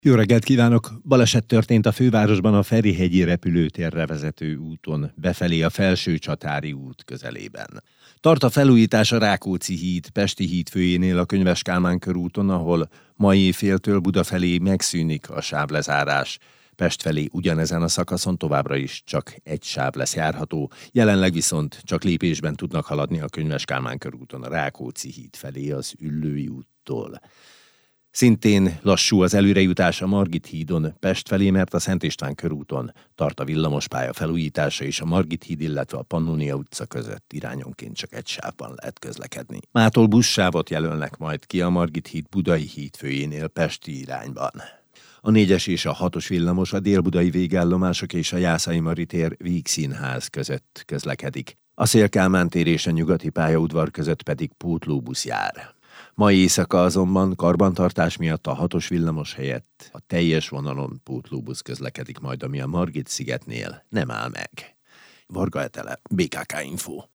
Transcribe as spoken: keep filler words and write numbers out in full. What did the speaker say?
Jó reggelt kívánok! Baleset történt a fővárosban a Ferihegyi repülőtérre vezető úton, befelé a Felsőcsatári út közelében. Tart a felújítás a Rákóczi híd, Pesti híd főjénél a Könyves Kálmán körúton, ahol mai éjféltől Buda felé megszűnik a sávlezárás. Pest felé ugyanezen a szakaszon továbbra is csak egy sáv lesz járható, jelenleg viszont csak lépésben tudnak haladni a Könyves Kálmán körúton a Rákóczi híd felé az Üllői úttól. Szintén lassú az előrejutás a Margit hídon Pest felé, mert a Szent István körúton tart a villamospálya felújítása, és a Margit híd, illetve a Pannonia utca között irányonként csak egy sávban lehet közlekedni. Mától buszsávot jelölnek majd ki a Margit híd Budai híd főjénél Pesti irányban. A négyes és a hatos villamos a délbudai végállomások és a Jászai Mari tér Vígszínház között közlekedik. A Széll-Kálmán tér és a nyugati pályaudvar között pedig pótlóbusz jár. Mai éjszaka azonban karbantartás miatt a hatos villamos helyett a teljes vonalon pótlóbusz közlekedik majd, ami a Margit-szigetnél nem áll meg. Varga Etele, bé ká ká Info.